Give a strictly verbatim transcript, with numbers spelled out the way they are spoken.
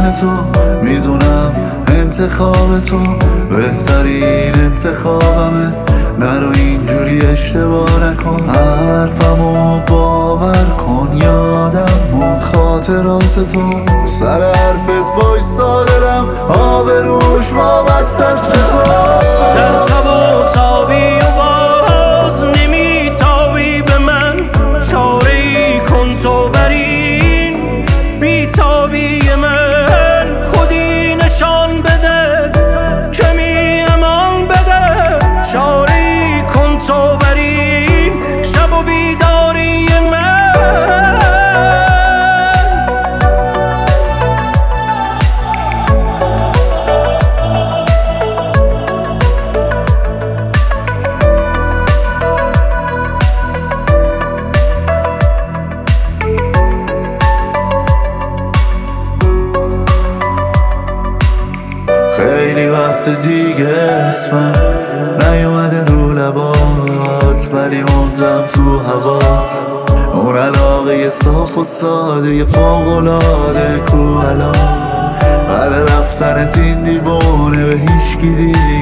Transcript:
جان تو، میدونم انتخاب تو بهترین انتخابمه. نرو اینجوری اشتباه نکن، حرفمو باور کن. یادم موند خاطرات تو، سر حرفت بایستا دلم آبروش وابسته است به تو. در تب و تابی و باز نمیتابی به من، چاره ای کن تو بر این بیتابی من. خودی نشان بده کمی امان بده، چاره ای کن تو بر این شب و بیداری من. خیلی وقت دیگه اسمم نیومده رو لبات، ولی موندم تو هوات. اون علاقه صاف و ساده فوق‌العاده کو الان، بعد رفتنت این دیوونه به هیچکی دیگه